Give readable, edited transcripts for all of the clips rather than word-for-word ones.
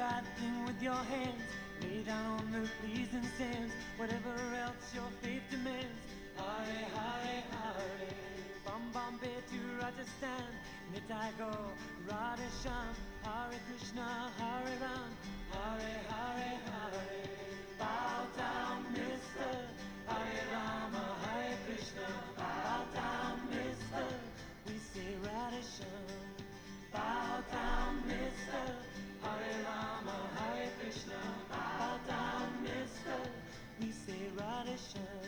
right thing with your hands. Lay down on the pleasing sands, whatever else your faith demands. Hare, Hare, Hare. From Bombay to Rajasthan, Nitai go, Radha Shyam. Hare Krishna, Hare Ram, Hare, Hare, Hare. Bow down, mister, Hare Rama, Hare Krishna. Bow down, mister, we say Radha Shyam. Bow down, mister, Hare Rama, Hare Krishna. Bow down, mister, we say Radha Shyam.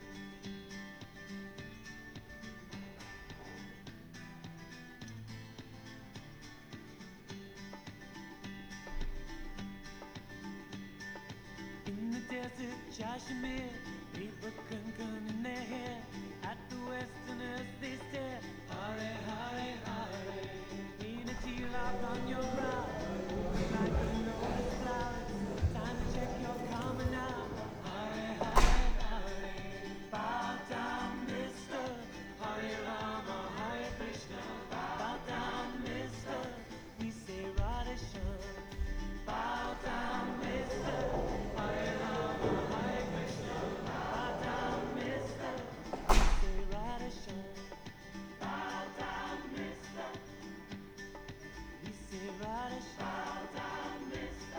In the desert, Kashmir, people kunkum in their hair. At the westerners they stare. Hare, Hare, Hare. In a teardrop on your brow, like a lotus flower. Time to check your karma now. Hare, Hare, Hare. Bow down, mister, Hare Rama, Hare Krishna. Bow down, mister, we say Radha Shyam. Bow down, mister, Hare Rama, Hare Krishna. Bow down, mister, we say Radha Shyam. Bow down, mister, we say Radha Shyam. Bow down, mister.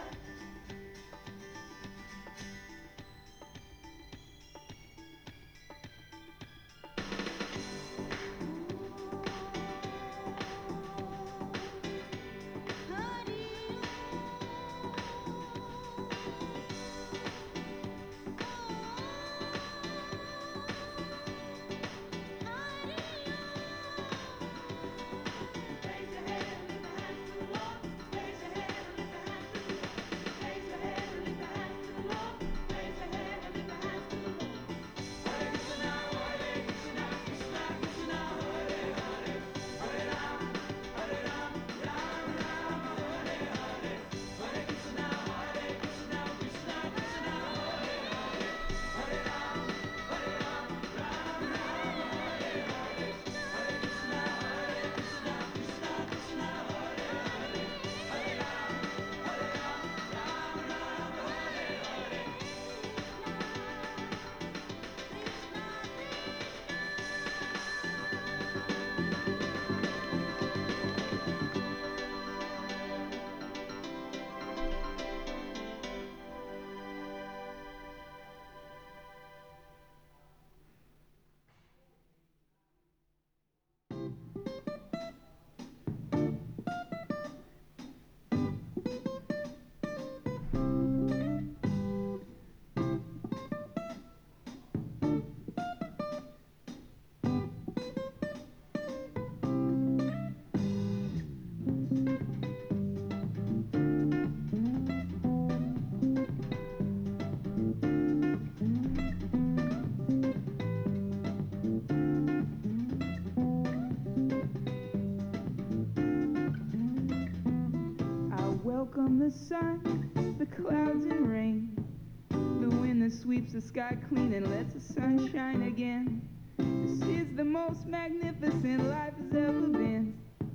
Welcome the sun, the clouds and rain, the wind that sweeps the sky clean and lets the sun shine again. This is the most magnificent life has ever been.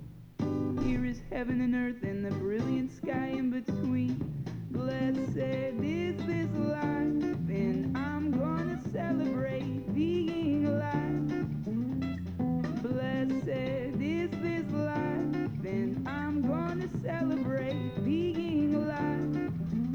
Here is heaven and earth and the brilliant sky in between. Blessed is this life, and I'm gonna celebrate being alive. Blessed is this life, and I'm gonna celebrate being alive.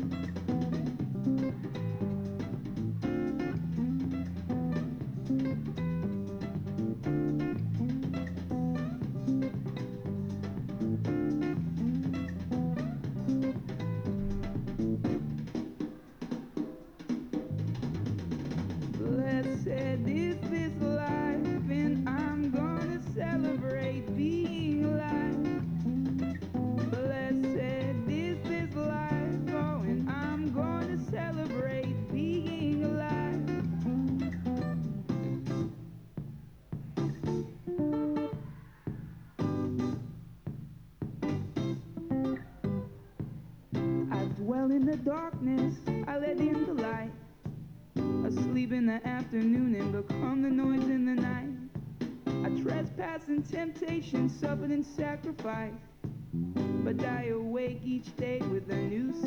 Blessed is this life, and I'm gonna celebrate being alive. Blessed is this life, oh, and I'm gonna celebrate being alive. I dwell in the darkness, I let in the light. Asleep in the afternoon and become the noise in the night. I trespass in temptation, suffered in sacrifice, but I awake each day with a new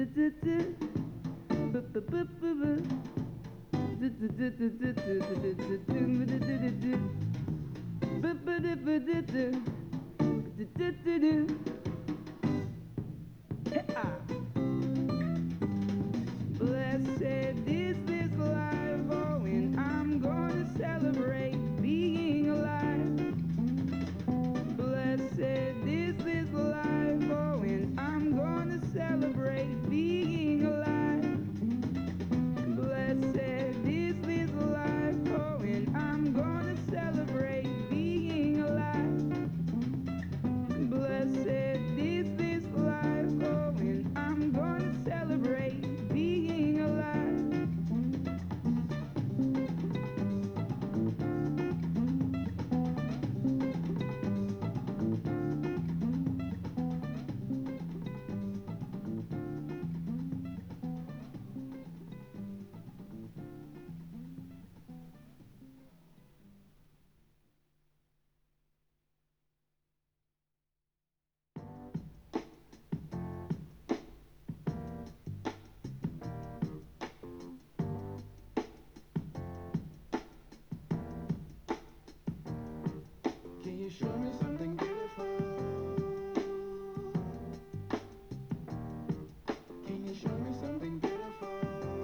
Blessed is this life, oh, and I'm gonna celebrate being alive. Blessed is this life, oh, and I'm gonna celebrate being alive. Blessed is this life, oh, and I'm gonna celebrate being alive. Blessed is this life, oh, and I'm gonna celebrate being alive. Can you show me something beautiful? Can you show me something beautiful?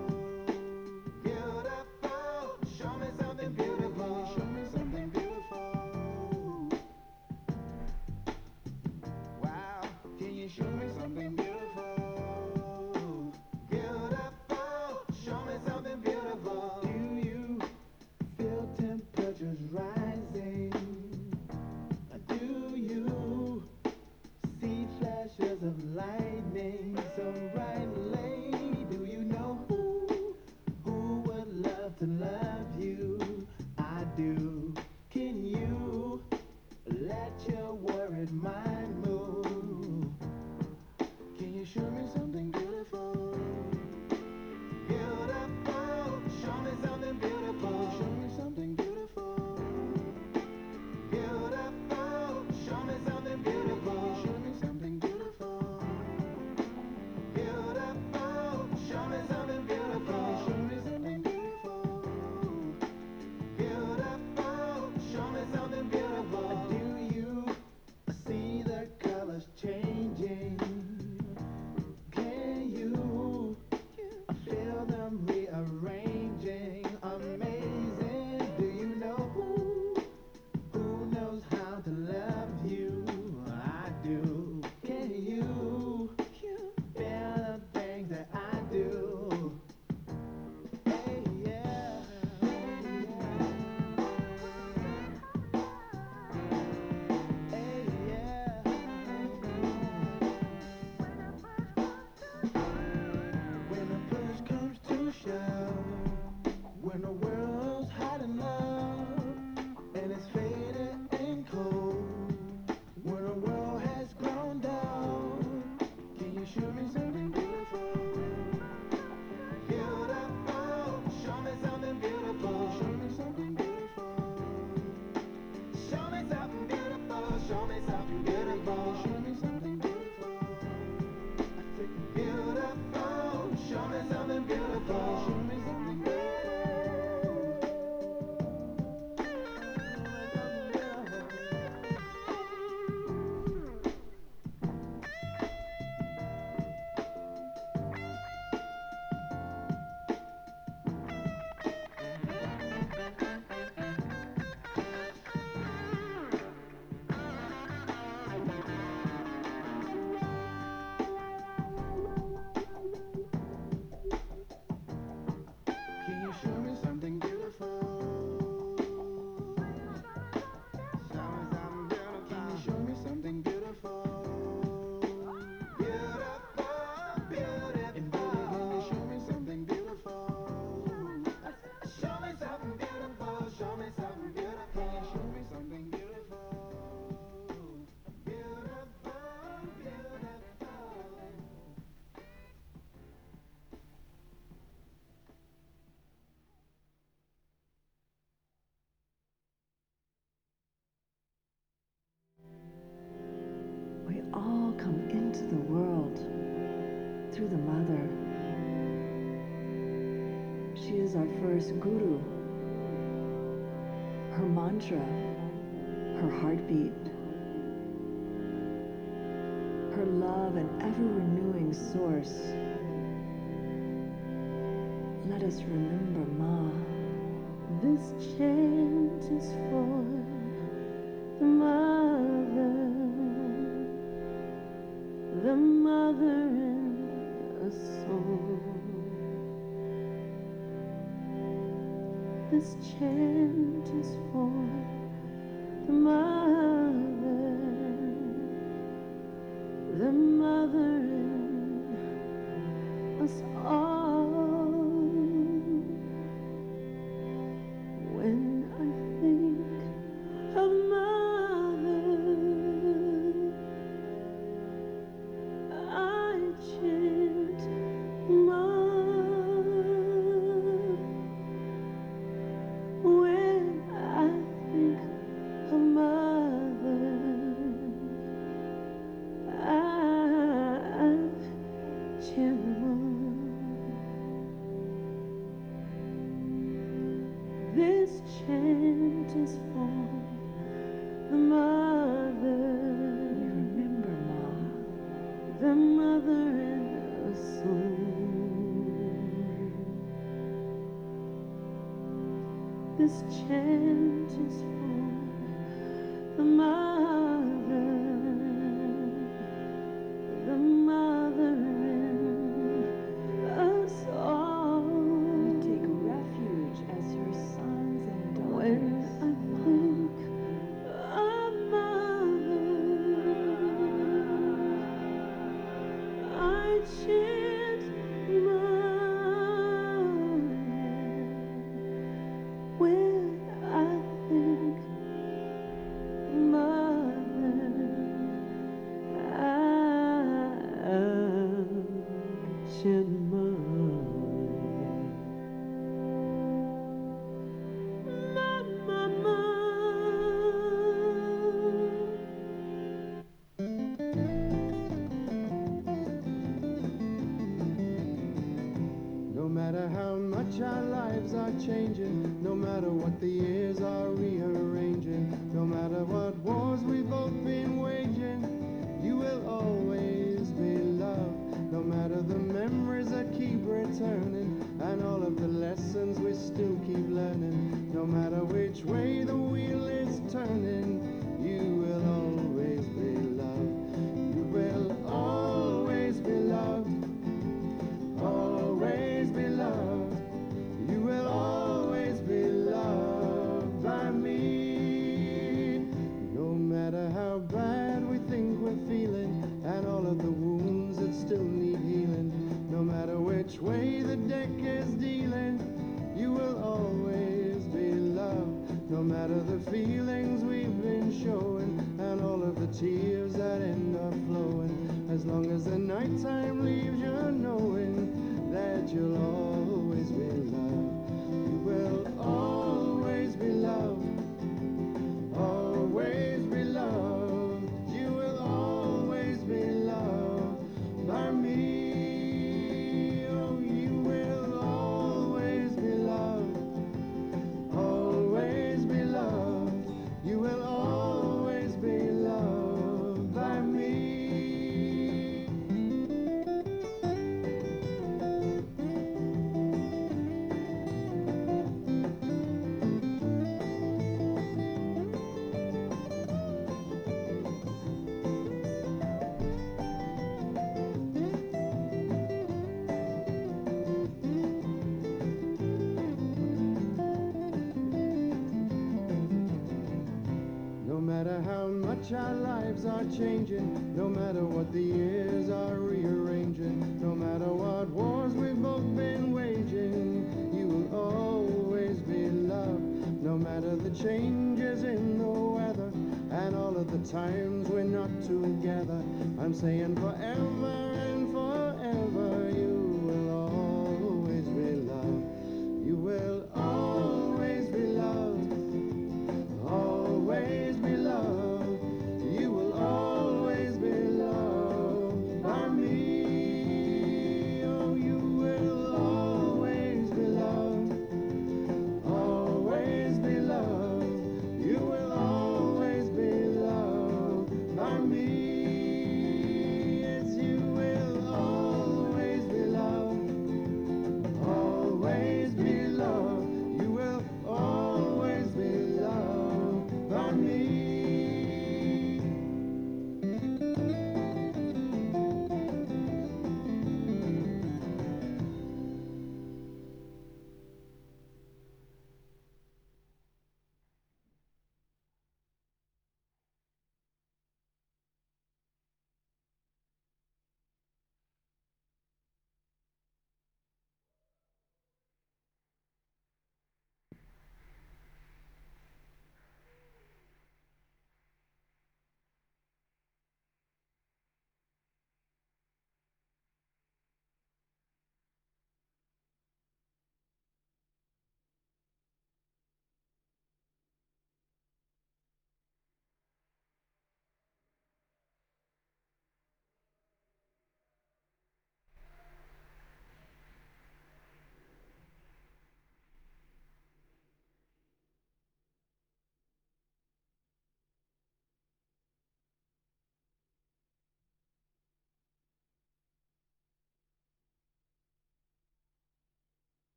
Beautiful, show me something beautiful. Show me something beautiful. Wow, can you show me something beautiful? Beautiful, show me something beautiful. Do you feel temperatures rising? Do you see flashes of lightning so brightly? Do you know who would love to love you? I do. Can you let your worried mind move? Can you show me something beautiful? Beautiful, show me something beautiful. Show me something beautiful. Beautiful, show me something beautiful. Show me something beautiful. Beautiful, show me something beautiful. Show me something beautiful. Beautiful, show me something beautiful. Do you see the colors changing? Can you feel them rearranging? Amazing. Do you know who knows how to love you? I do. Can you feel the things that I do? Hey, yeah. Hey, yeah. When a push comes to shove, when the world's hot enough and it's faded and cold, when the world has grown down, can you show me something beautiful? Beautiful, show me something beautiful. Show me something beautiful. Show me something beautiful. Show me something beautiful. Show me something beautiful. I said beautiful. Show me something beautiful. Show me something beautiful. Can you show me something beautiful? Can you show me something beautiful? Beautiful, beautiful. And baby, can you show me something beautiful? Show me something beautiful. Show me something beautiful. Can you show me something beautiful? Beautiful, beautiful. We all come into the world through the mother. She is our first guru, her mantra, her heartbeat, her love and ever-renewing source. Let us remember Ma. This chant is for the mother in a soul. This chant is for the mother in us all. When I think of mother, I chant Ma. When I think of mother, I chant Ma. This chant is for the mother. We remember Ma. The mother in a soul. This chant is for the mother in us all. We take refuge as your sons and When daughters. I think of mother, I chant mother. When I think mother, I chant mother. Mama. No matter how much our lives are changing, no matter what the years are rearranging, no matter what wars we've both been waging, you will always be loved. No matter the memories that keep returning, and all of the lessons we still keep learning, no matter which way the wheel is turning, you will always be loved. You will always be loved. Always be loved. You will always be loved by me. No matter how bad we think we're feeling, and all of the wounds that still need healing, no matter which way the deck is dealing, you will always be loved. No matter the feelings we've been showing, and all of the tears that end up flowing, as long as the nighttime leaves you knowing that you'll always be loved. You will always be loved. Always be loved. You will always be loved by me. Oh, you will always be loved. Always be loved. You will always be loved by me. No matter how much our lives are changing, no matter what the years are rearranging, no matter what wars we've both been waging, you will always be loved. No matter the changes in the weather, and all of the times we're not together, I'm saying forever and forever, you will always be loved. You will always be loved. Always be loved. You will always be loved by me.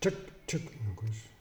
Çık çık. Yok,